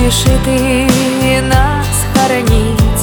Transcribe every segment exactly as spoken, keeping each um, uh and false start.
спеши ты нас хоронить,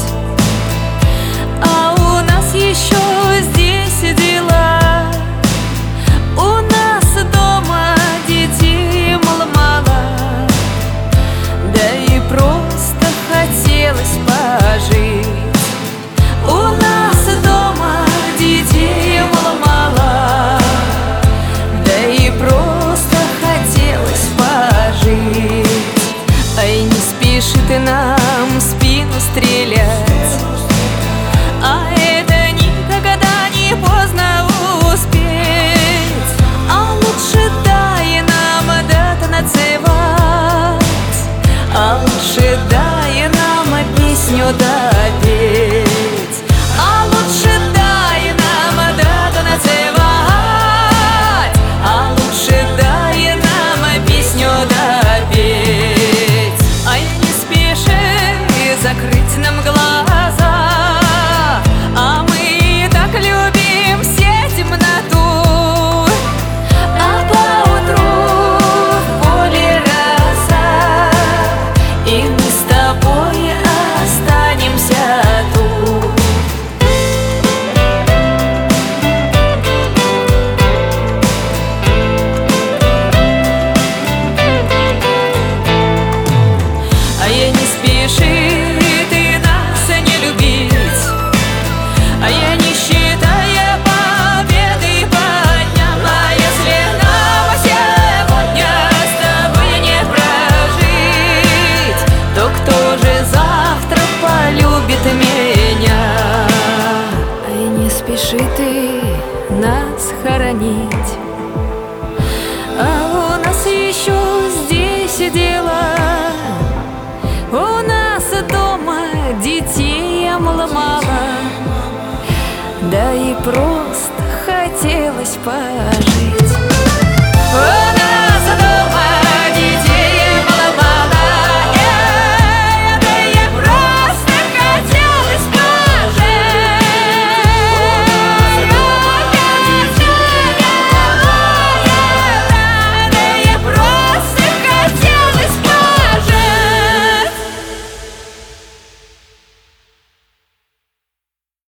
а у нас еще здесь дела. У нас дома детей мало-мало, да и просто хотелось пожить. У нас дома детей мало-мало, да и просто хотелось пожить. Ай, не спеши ты нам в спину стрелять, а это никогда не поздно успеть. А лучше дай нам дотанцевать, а лучше дай нам песню допеть. А лучше дай нам дотанцевать, а лучше дай нам песню допеть. Ай, не спеши закрыть нам глаза, а мы так любим все темноту. А поутру в поле роса, и мы с тобой останемся тут. А я не спеши ты нас не любить, а я не считая победы по дням. А если нам сегодня с тобой не прожить, то кто же завтра полюбит меня? Ай, не спеши ты нас хоронить, а у нас еще здесь дела. У нас дома детей мало-мало, да и просто хотелось пожить.